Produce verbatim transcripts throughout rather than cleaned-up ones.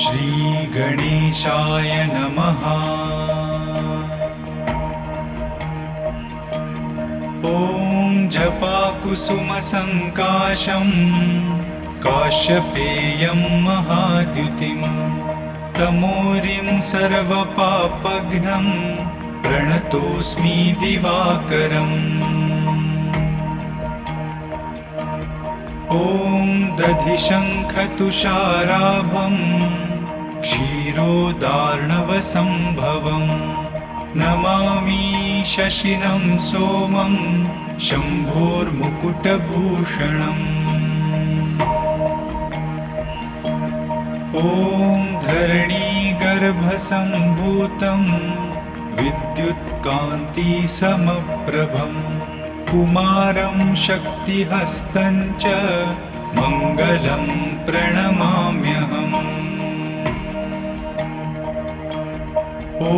श्रीगणेशाय नमः। ॐ जपाकुसुमसङ्काशं काश्यपेयं महाद्युतिं तमोरिं सर्वपापघ्नं प्रणतोऽस्मि दिवाकरम्। ॐ दधिशङ्खतुषाराभं क्षीरोदार्णवसम्भवं नमामि शशिनं सोमं शम्भोर्मुकुटभूषणम्। ॐ धरणीगर्भसम्भूतं विद्युत्कान्तिसमप्रभं कुमारं शक्तिहस्तं च मङ्गलं प्रणमाम्यहम्। ॐ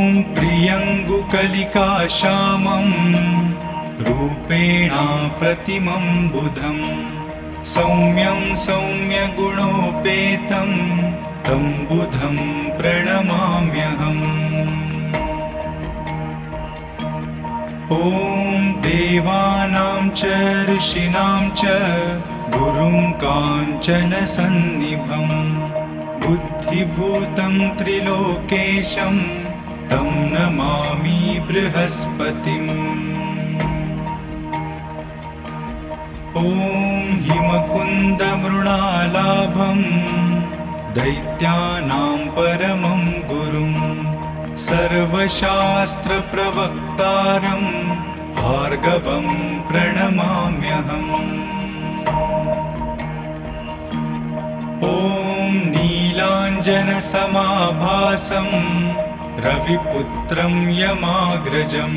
प्रियङ्गुकलिकाश्यामं रूपेणा प्रतिमं बुधं सौम्यं सौम्यगुणोपेतं तं बुधं प्रणमाम्यहम्। ॐ देवानां च ऋषीणां च गुरुं काञ्चनसन्निभं बुद्धिभूतं त्रिलोकेशं तं नमामि बृहस्पतिम्। ॐ हिमकुन्दमृणालाभं दैत्यानां परमं गुरुं सर्वशास्त्रप्रवक्तारं भार्गवं प्रणमाम्यहम्। ॐ नीलाञ्जनसमाभासं रविपुत्रं यमाग्रजं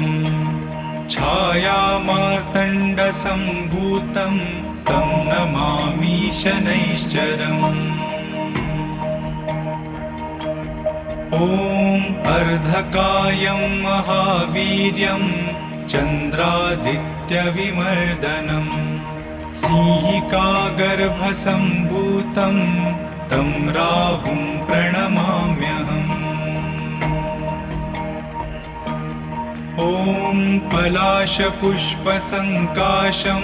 छायामार्तण्डसम्भूतं तं नमामि शनैश्चरम्। ॐ अर्धकायं महावीर्यं चन्द्रादित्यविमर्दनं सिंहिकागर्भसम्भूतं तं राहुं प्रणमाम्यहम्। ॐ पलाशपुष्पसङ्काशं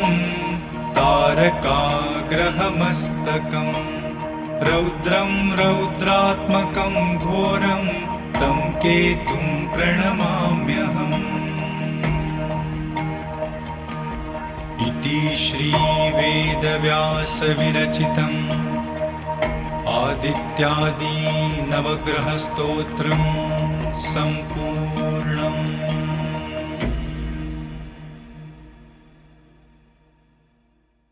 तारकाग्रहमस्तकं रौद्रं रौद्रात्मकं घोरं तं केतुं प्रणमाम्यहम्। इति श्रीवेदव्यासविरचितम् आदित्यादि नवग्रहस्तोत्रं सम्पूर्णम्।